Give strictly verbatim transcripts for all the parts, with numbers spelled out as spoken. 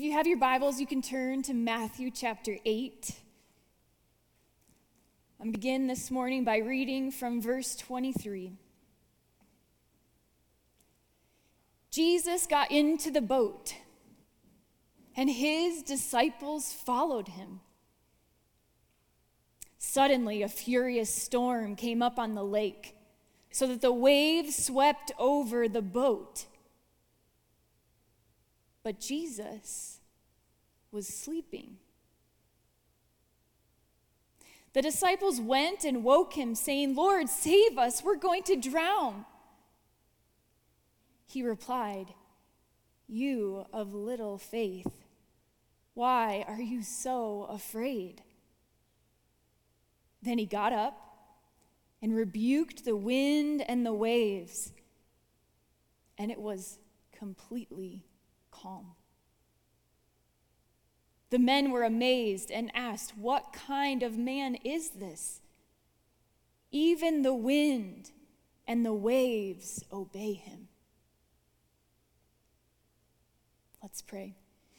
you have your Bibles, you can turn to Matthew chapter eight. I'm going to begin this morning by reading from verse twenty-three. Jesus got into the boat, and his disciples followed him. Suddenly, a furious storm came up on the lake, so that the waves swept over the boat. But Jesus was sleeping. The disciples went and woke him, saying, "Lord, save us, we're going to drown." He replied, "You of little faith, why are you so afraid?" Then he got up and rebuked the wind and the waves, and it was completely calm. The men were amazed and asked, "What kind of man is this? Even the wind and the waves obey him." Let's pray.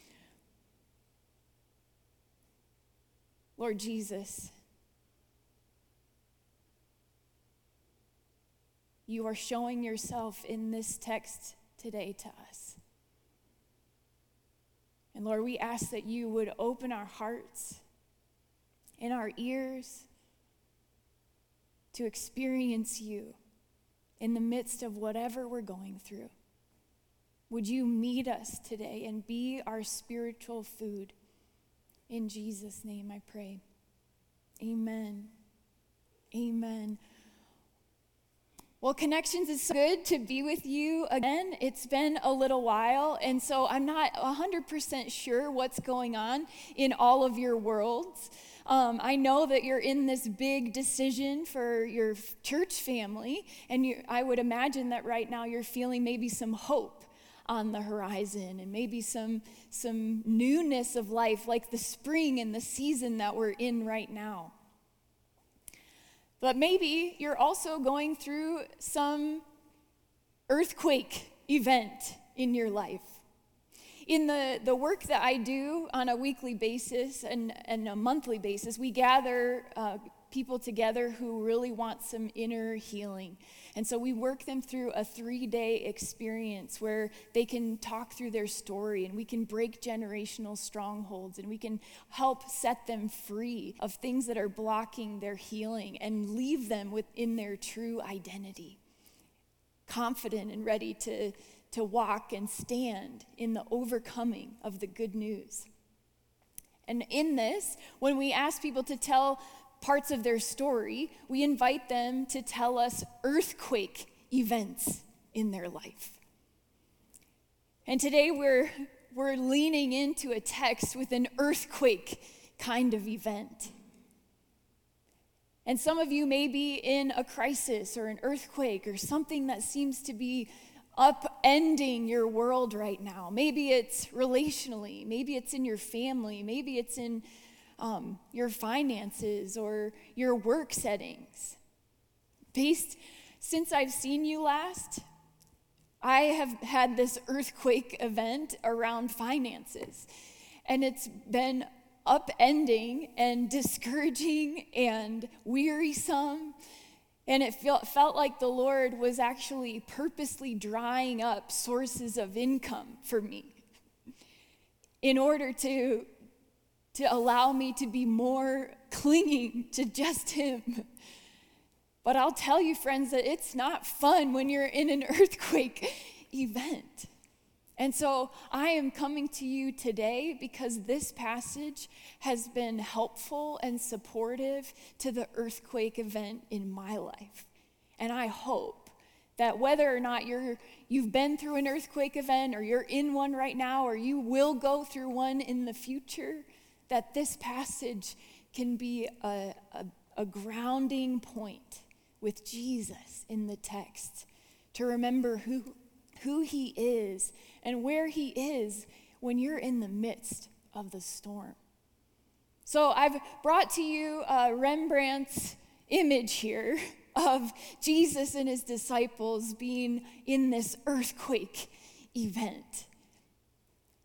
Lord Jesus, you are showing yourself in this text today to us. And Lord, we ask that you would open our hearts and our ears to experience you in the midst of whatever we're going through. Would you meet us today and be our spiritual food? In Jesus' name I pray. Amen. Amen. Well, Connections, is so good to be with you again. It's been a little while, and so I'm not one hundred percent sure what's going on in all of your worlds. Um, I know that you're in this big decision for your church family, and you, I would imagine that right now you're feeling maybe some hope on the horizon and maybe some, some newness of life, like the spring and the season that we're in right now. But maybe you're also going through some earthquake event in your life. In the, the work that I do on a weekly basis and, and a monthly basis, we gather uh, people together who really want some inner healing. And so we work them through a three-day experience where they can talk through their story, and we can break generational strongholds, and we can help set them free of things that are blocking their healing and leave them within their true identity, confident and ready to, to walk and stand in the overcoming of the good news. And in this, when we ask people to tell parts of their story, we invite them to tell us earthquake events in their life. And today we're we're leaning into a text with an earthquake kind of event. And some of you may be in a crisis or an earthquake or something that seems to be upending your world right now. Maybe it's relationally, maybe it's in your family, maybe it's in Um, your finances or your work settings. Based, since I've seen you last, I have had this earthquake event around finances, and it's been upending and discouraging and wearisome, and it felt, felt like the Lord was actually purposely drying up sources of income for me in order to to allow me to be more clinging to just him. But I'll tell you, friends, that it's not fun when you're in an earthquake event. And so I am coming to you today because this passage has been helpful and supportive to the earthquake event in my life. And I hope that whether or not you're, you've been through an earthquake event, or you're in one right now, or you will go through one in the future, that this passage can be a, a, a grounding point with Jesus in the text to remember who, who he is and where he is when you're in the midst of the storm. So I've brought to you uh, Rembrandt's image here of Jesus and his disciples being in this earthquake event.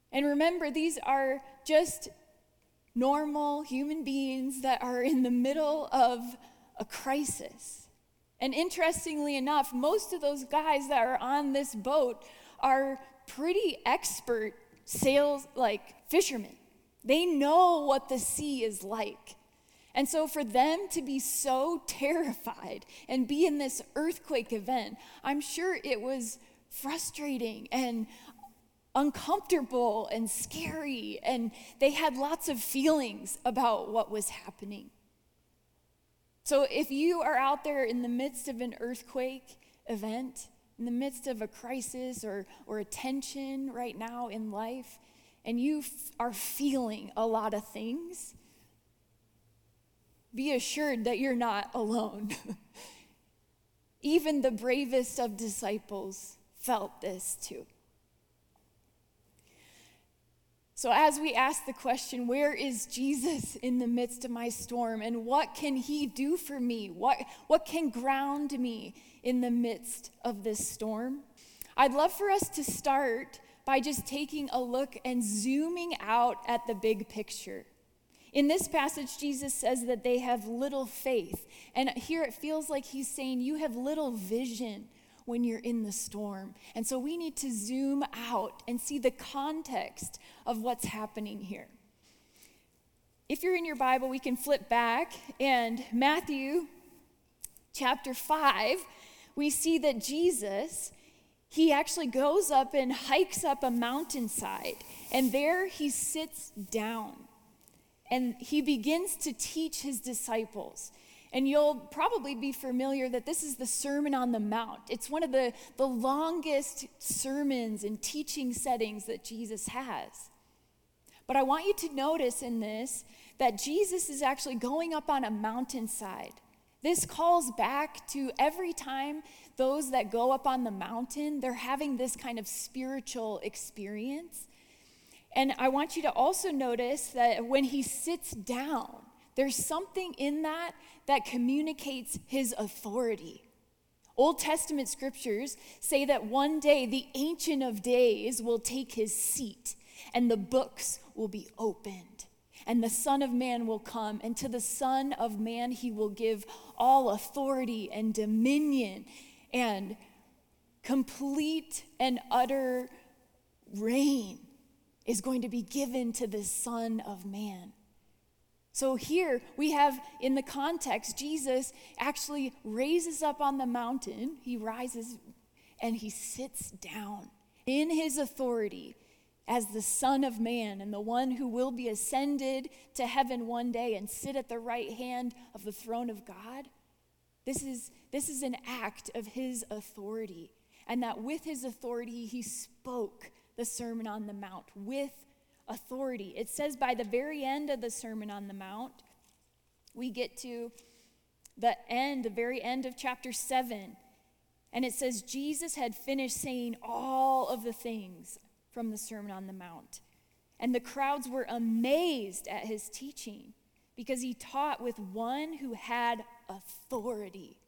And remember, these are just normal human beings that are in the middle of a crisis. And interestingly enough, most of those guys that are on this boat are pretty expert sales, like fishermen. They know what the sea is like. And so for them to be so terrified and be in this earthquake event, I'm sure it was frustrating and uncomfortable and scary, and they had lots of feelings about what was happening. So if you are out there in the midst of an earthquake event, in the midst of a crisis or, or a tension right now in life, and you f- are feeling a lot of things, be assured that you're not alone. Even the bravest of disciples felt this too. So as we ask the question, where is Jesus in the midst of my storm, and what can he do for me? What, what can ground me in the midst of this storm? I'd love for us to start by just taking a look and zooming out at the big picture. In this passage, Jesus says that they have little faith. And here it feels like he's saying you have little vision when you're in the storm. And so we need to zoom out and see the context of what's happening here. If you're in your Bible, we can flip back, and Matthew chapter five, we see that Jesus, he actually goes up and hikes up a mountainside, and there he sits down, and he begins to teach his disciples. And you'll probably be familiar that this is the Sermon on the Mount. It's one of the, the longest sermons and teaching settings that Jesus has. But I want you to notice in this that Jesus is actually going up on a mountainside. This calls back to every time those that go up on the mountain, they're having this kind of spiritual experience. And I want you to also notice that when he sits down, there's something in that that communicates his authority. Old Testament scriptures say that one day the Ancient of Days will take his seat, and the books will be opened, and the Son of Man will come, and to the Son of Man he will give all authority and dominion and complete and utter reign is going to be given to the Son of Man. So here we have in the context, Jesus actually raises up on the mountain. He rises and he sits down in his authority as the Son of Man and the one who will be ascended to heaven one day and sit at the right hand of the throne of God. This is, this is an act of his authority, and that with his authority he spoke the Sermon on the Mount with authority. It says by the very end of the Sermon on the Mount, we get to the end, the very end of chapter seven, and it says Jesus had finished saying all of the things from the Sermon on the Mount, and the crowds were amazed at his teaching because he taught with one who had authority.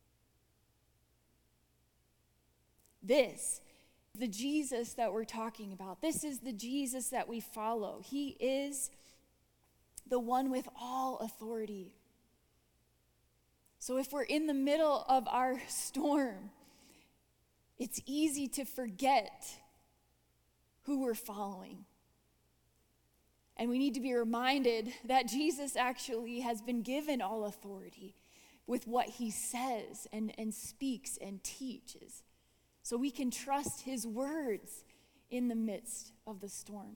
This the Jesus that we're talking about. This is the Jesus that we follow. He is the one with all authority. So if we're in the middle of our storm, it's easy to forget who we're following. And we need to be reminded that Jesus actually has been given all authority with what he says and, and speaks and teaches. So we can trust his words in the midst of the storm.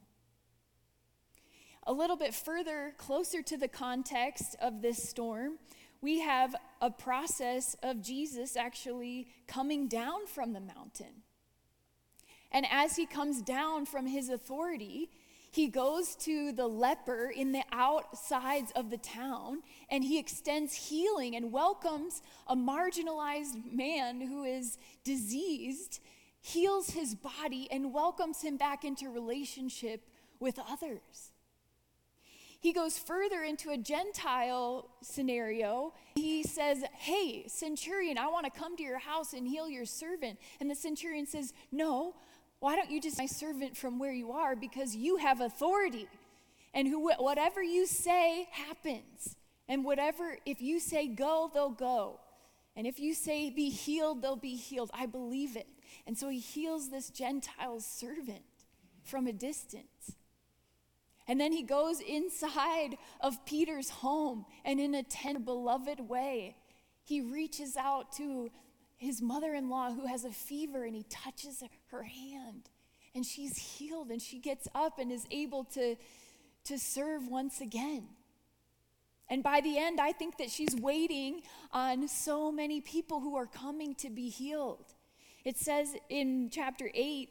A little bit further, closer to the context of this storm, we have a process of Jesus actually coming down from the mountain. And as he comes down from his authority, he goes to the leper in the outsides of the town, and he extends healing and welcomes a marginalized man who is diseased, heals his body, and welcomes him back into relationship with others. He goes further into a Gentile scenario. He says, hey, centurion, I want to come to your house and heal your servant. And the centurion says, no, why don't you just be my servant from where you are, because you have authority. And who, whatever you say happens. And whatever, if you say go, they'll go. And if you say be healed, they'll be healed. I believe it. And so he heals this Gentile servant from a distance. And then he goes inside of Peter's home, and in a tender, beloved way, he reaches out to his mother-in-law who has a fever, and he touches her hand. And she's healed, and she gets up and is able to, to serve once again. And by the end, I think that she's waiting on so many people who are coming to be healed. It says in chapter eight,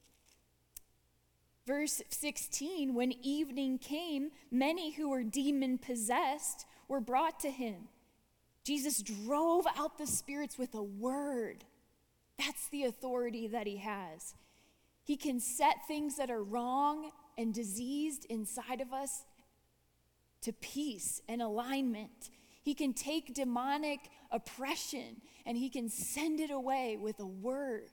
verse sixteen, when evening came, many who were demon-possessed were brought to him. Jesus drove out the spirits with a word. That's the authority that he has. He can set things that are wrong and diseased inside of us to peace and alignment. He can take demonic oppression and he can send it away with a word.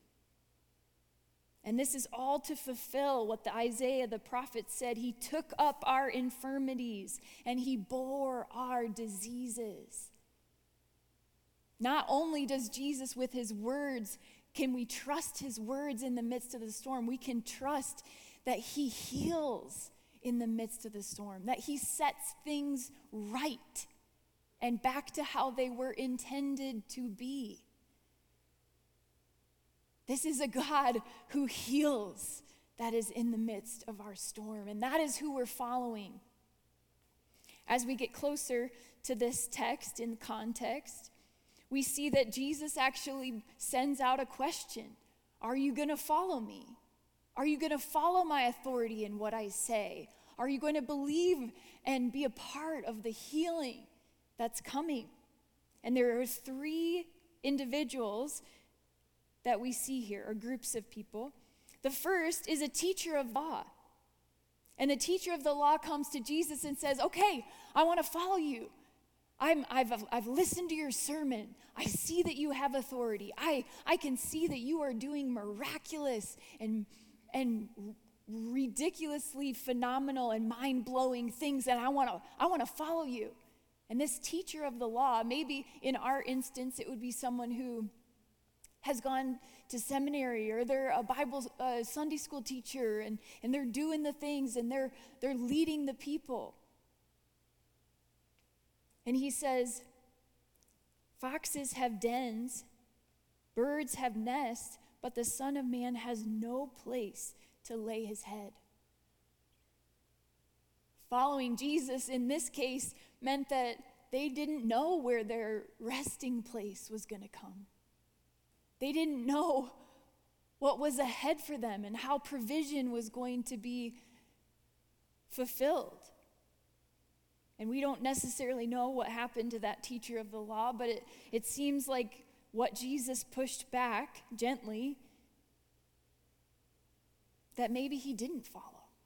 And this is all to fulfill what the Isaiah the prophet said. He took up our infirmities and he bore our diseases. Not only does Jesus with his words, can we trust his words in the midst of the storm, we can trust that he heals in the midst of the storm, that he sets things right and back to how they were intended to be. This is a God who heals that is in the midst of our storm, and that is who we're following. As we get closer to this text in context, we see that Jesus actually sends out a question. Are you going to follow me? Are you going to follow my authority in what I say? Are you going to believe and be a part of the healing that's coming? And there are three individuals that we see here, or groups of people. The first is a teacher of law. And the teacher of the law comes to Jesus and says, okay, I want to follow you. I'm, I've, I've listened to your sermon. I see that you have authority. I, I can see that you are doing miraculous and, and ridiculously phenomenal and mind-blowing things, and I want to I want to follow you. And this teacher of the law, maybe in our instance, it would be someone who has gone to seminary, or they're a Bible uh, Sunday school teacher, and, and they're doing the things, and they're they're leading the people. And he says, foxes have dens, birds have nests, but the Son of Man has no place to lay his head. Following Jesus in this case meant that they didn't know where their resting place was going to come. They didn't know what was ahead for them and how provision was going to be fulfilled. And we don't necessarily know what happened to that teacher of the law, but it, it seems like what Jesus pushed back gently, that maybe he didn't follow.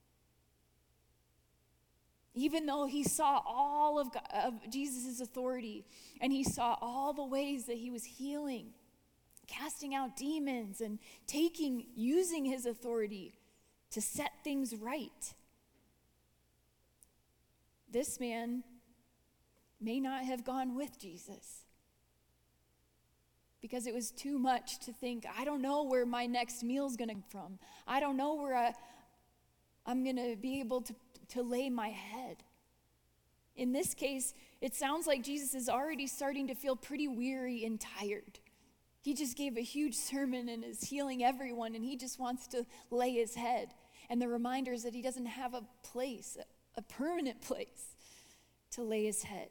Even though he saw all of, God, of Jesus' authority, and he saw all the ways that he was healing, casting out demons, and taking, using his authority to set things right. This man may not have gone with Jesus because it was too much to think, I don't know where my next meal's going to come from. I don't know where I, I'm going to be able to, to lay my head. In this case, it sounds like Jesus is already starting to feel pretty weary and tired. He just gave a huge sermon and is healing everyone, and he just wants to lay his head. And the reminder is that he doesn't have a place, a permanent place to lay his head.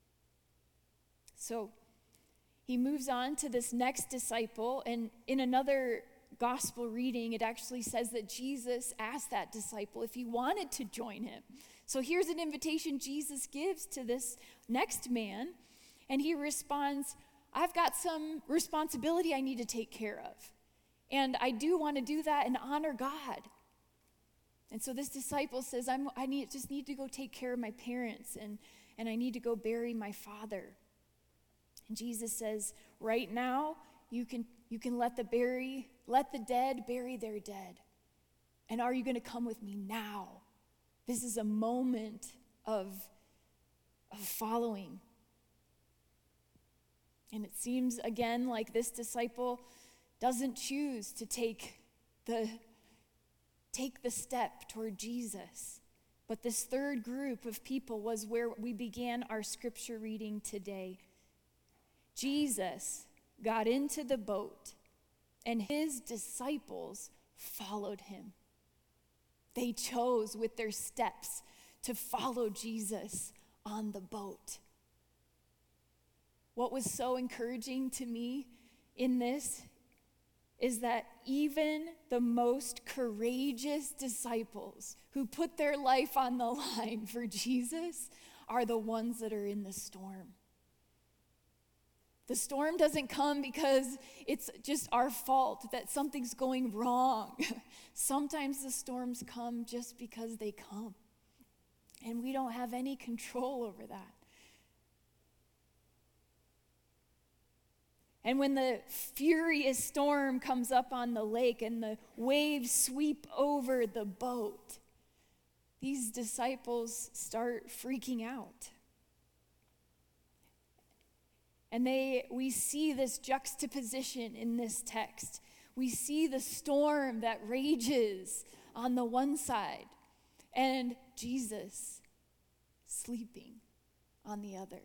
So he moves on to this next disciple, and in another gospel reading, it actually says that Jesus asked that disciple if he wanted to join him. So here's an invitation Jesus gives to this next man, and he responds, I've got some responsibility I need to take care of, and I do want to do that and honor God. And so this disciple says, I'm, I need, just need to go take care of my parents, and, and I need to go bury my father. And Jesus says, right now, you can You can let the bury, let the dead bury their dead. And are you going to come with me now? This is a moment of, of following. And it seems, again, like this disciple doesn't choose to take the, take the step toward Jesus. But this third group of people was where we began our scripture reading today. Jesus got into the boat, and his disciples followed him. They chose with their steps to follow Jesus on the boat. What was so encouraging to me in this is that even the most courageous disciples who put their life on the line for Jesus are the ones that are in the storm. The storm doesn't come because it's just our fault that something's going wrong. Sometimes the storms come just because they come, and we don't have any control over that. And when the furious storm comes up on the lake and the waves sweep over the boat, these disciples start freaking out. And they, we see this juxtaposition in this text. We see the storm that rages on the one side and Jesus sleeping on the other.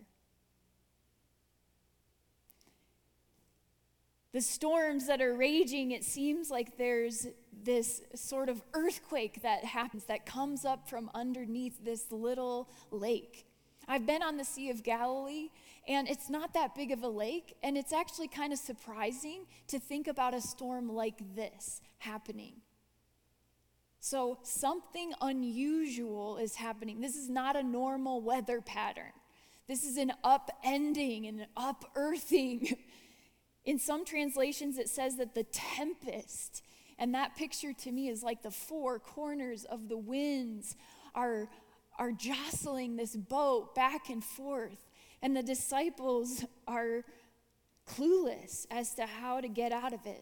The storms that are raging, it seems like there's this sort of earthquake that happens, that comes up from underneath this little lake. I've been on the Sea of Galilee, and it's not that big of a lake, and it's actually kind of surprising to think about a storm like this happening. So something unusual is happening. This is not a normal weather pattern. This is an upending and an upearthing. In some translations, it says that the tempest, and that picture to me is like the four corners of the winds are, are jostling this boat back and forth. And the disciples are clueless as to how to get out of it.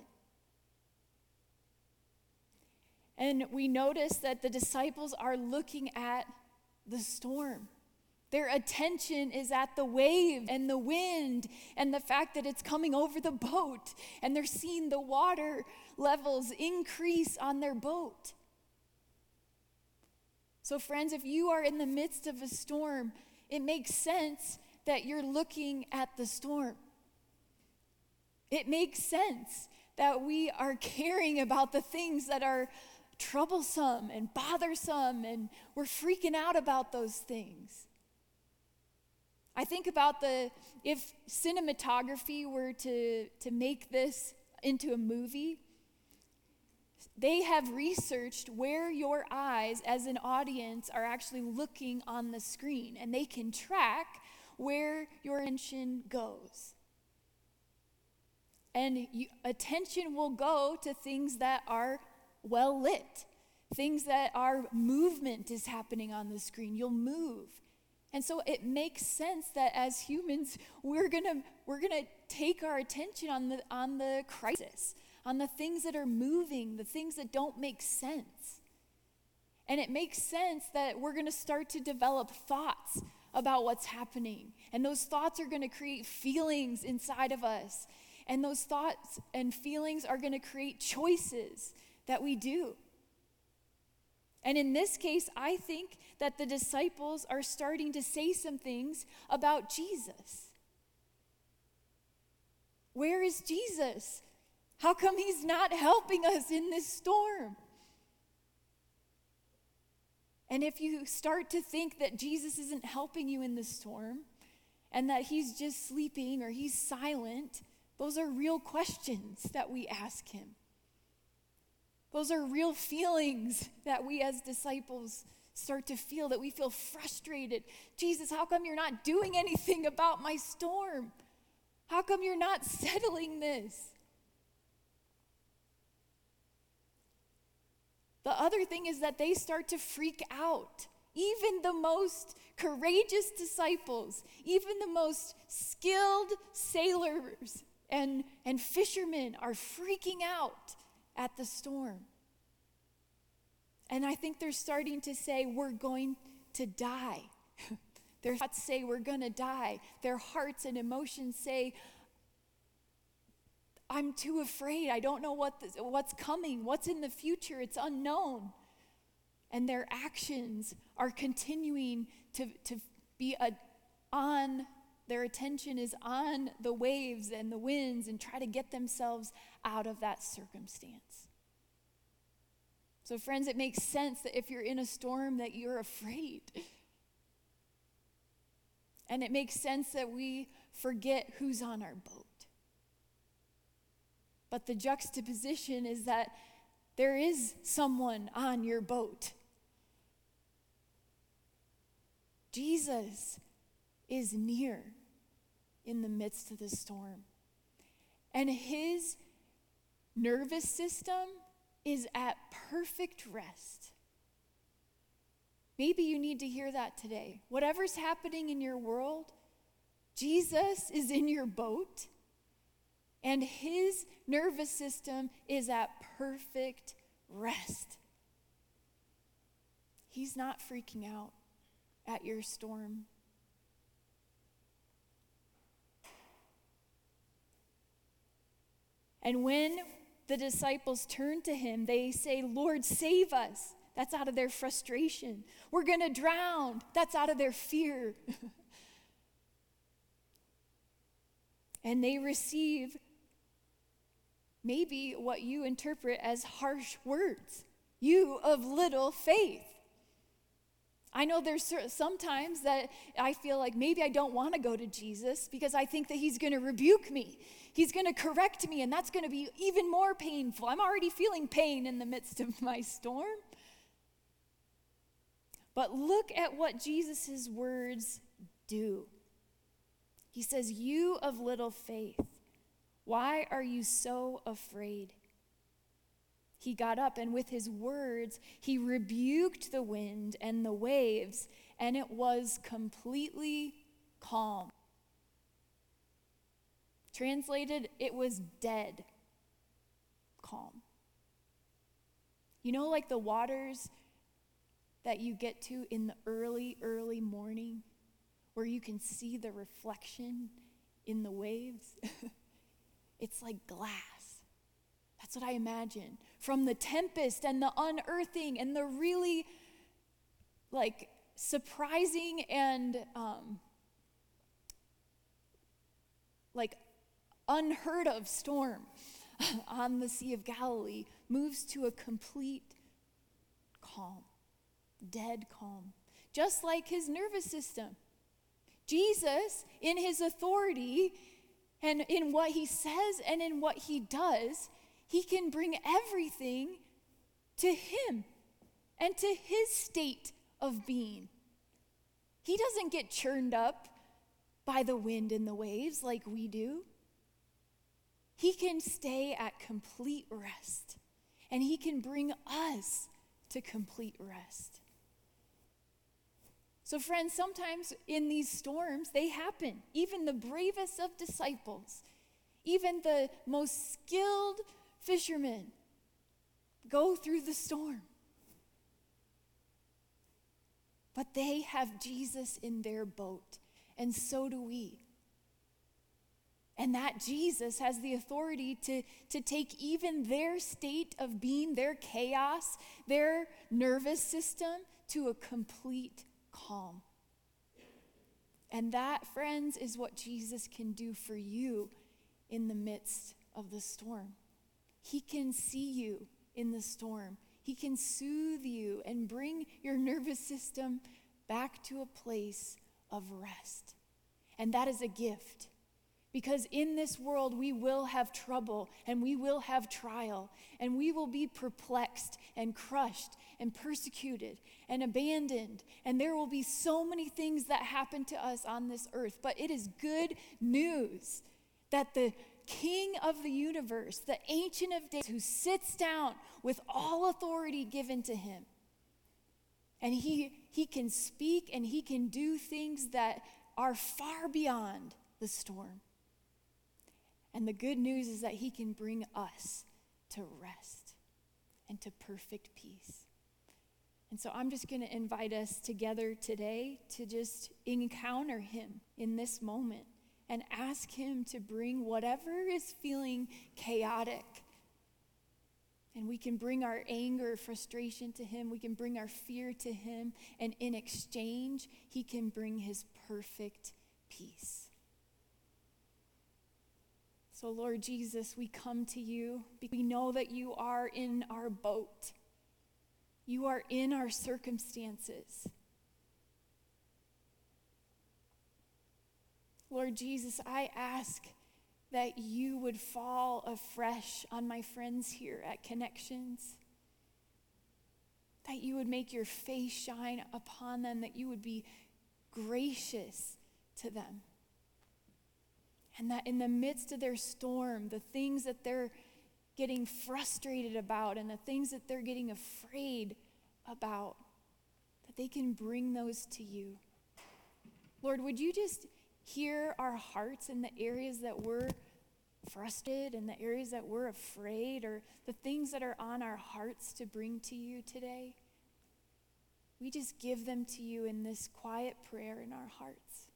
And we notice that the disciples are looking at the storm. Their attention is at the wave and the wind and the fact that it's coming over the boat. And they're seeing the water levels increase on their boat. So friends, if you are in the midst of a storm, it makes sense that you're looking at the storm. It makes sense that we are caring about the things that are troublesome and bothersome, and we're freaking out about those things. I think about the, if cinematography were to, to make this into a movie, they have researched where your eyes as an audience are actually looking on the screen, and they can track where your attention goes. And you, attention will go to things that are well lit, things that are movement is happening on the screen. You'll move. And so it makes sense that as humans, we're gonna we're gonna take our attention on the on the crisis, on the things that are moving, the things that don't make sense. And it makes sense that we're gonna start to develop thoughts about what's happening. And those thoughts are gonna create feelings inside of us. And those thoughts and feelings are gonna create choices that we do. And in this case, I think that the disciples are starting to say some things about Jesus. Where is Jesus? How come he's not helping us in this storm? And if you start to think that Jesus isn't helping you in the storm, and that he's just sleeping or he's silent, those are real questions that we ask him. Those are real feelings that we as disciples start to feel, that we feel frustrated. Jesus, how come you're not doing anything about my storm? How come you're not settling this? The other thing is that they start to freak out. Even the most courageous disciples, even the most skilled sailors And, and fishermen are freaking out at the storm. And I think they're starting to say, we're going to die. Their thoughts say, we're going to die. Their hearts and emotions say, I'm too afraid. I don't know what this, what's coming, what's in the future. It's unknown. And their actions are continuing to, to be a, on, their attention is on the waves and the winds and try to get themselves out of that circumstance. So friends, it makes sense that if you're in a storm that you're afraid. And it makes sense that we forget who's on our boat. But the juxtaposition is that there is someone on your boat. Jesus is near in the midst of the storm. And his nervous system is at perfect rest. Maybe you need to hear that today. Whatever's happening in your world, Jesus is in your boat, and his nervous system is at perfect rest. He's not freaking out at your storm. And when the disciples turn to him, they say, Lord, save us. That's out of their frustration. We're going to drown. That's out of their fear. And they receive maybe what you interpret as harsh words. You of little faith. I know there's sometimes that I feel like maybe I don't want to go to Jesus because I think that he's going to rebuke me. He's going to correct me, and that's going to be even more painful. I'm already feeling pain in the midst of my storm. But look at what Jesus' words do. He says, you of little faith, why are you so afraid? He got up, and with his words, he rebuked the wind and the waves, and it was completely calm. Translated, it was dead calm. You know, like the waters that you get to in the early, early morning, where you can see the reflection in the waves? It's like glass. That's what I imagine. From the tempest and the unearthing and the really like surprising and um, like unheard of storm on the Sea of Galilee moves to a complete calm, dead calm, just like his nervous system. Jesus, in his authority and in what he says and in what he does, he can bring everything to him and to his state of being. He doesn't get churned up by the wind and the waves like we do. He can stay at complete rest, and he can bring us to complete rest. So friends, sometimes in these storms, they happen. Even the bravest of disciples, even the most skilled fishermen go through the storm. But they have Jesus in their boat, and so do we. And that Jesus has the authority to, to take even their state of being, their chaos, their nervous system, to a complete calm. And that, friends, is what Jesus can do for you in the midst of the storm. He can see you in the storm. He can soothe you and bring your nervous system back to a place of rest. And that is a gift. Because in this world, we will have trouble and we will have trial and we will be perplexed and crushed and persecuted and abandoned. And there will be so many things that happen to us on this earth. But it is good news that the King of the universe, the Ancient of Days, who sits down with all authority given to him, and he, he can speak and he can do things that are far beyond the storm. And the good news is that he can bring us to rest and to perfect peace. And so I'm just going to invite us together today to just encounter him in this moment and ask him to bring whatever is feeling chaotic. And we can bring our anger, frustration to him. We can bring our fear to him. And in exchange, he can bring his perfect peace. So, Lord Jesus, we come to you. We know that you are in our boat. You are in our circumstances. Lord Jesus, I ask that you would fall afresh on my friends here at Connections, that you would make your face shine upon them, that you would be gracious to them, and that in the midst of their storm, the things that they're getting frustrated about and the things that they're getting afraid about, that they can bring those to you. Lord, would you just hear our hearts in the areas that we're frustrated and the areas that we're afraid, or the things that are on our hearts to bring to you today? We just give them to you in this quiet prayer in our hearts.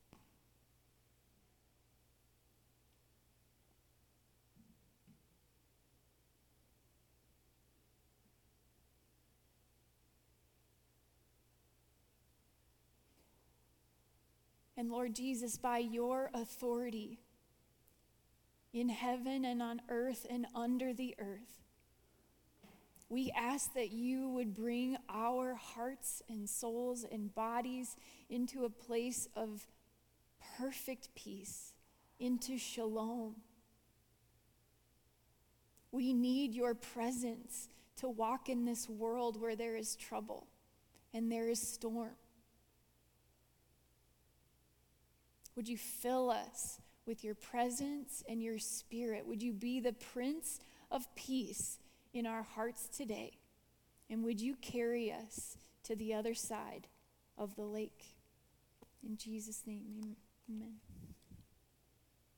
And Lord Jesus, by your authority in heaven and on earth and under the earth, we ask that you would bring our hearts and souls and bodies into a place of perfect peace, into shalom. We need your presence to walk in this world where there is trouble and there is storm. Would you fill us with your presence and your spirit? Would you be the Prince of Peace in our hearts today? And would you carry us to the other side of the lake? In Jesus' name, amen.